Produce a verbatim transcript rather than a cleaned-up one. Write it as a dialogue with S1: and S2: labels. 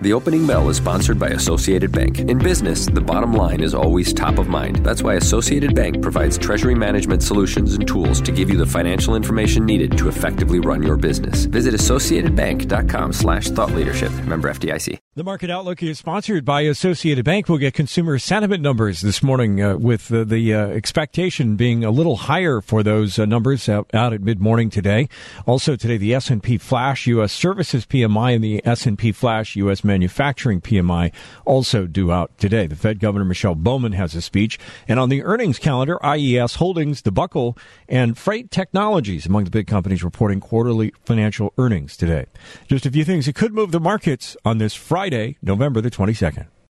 S1: The Opening Bell is sponsored by Associated Bank. In business, the bottom line is always top of mind. That's why Associated Bank provides treasury management solutions and tools to give you the financial information needed to effectively run your business. Visit associatedbank.com slash thought leadership. Member F D I C.
S2: The Market Outlook is sponsored by Associated Bank. We'll get consumer sentiment numbers this morning uh, with uh, the uh, expectation being a little higher for those uh, numbers out, out at mid-morning today. Also today, the S and P Flash U S Services P M I and the S and P Flash U S Manufacturing P M I also due out today. The Fed Governor Michelle Bowman has a speech. And on the earnings calendar, I E S Holdings, DeBuckle, and Freight Technologies among the big companies reporting quarterly financial earnings today. Just a few things that could move the markets on this Friday, November the twenty-second.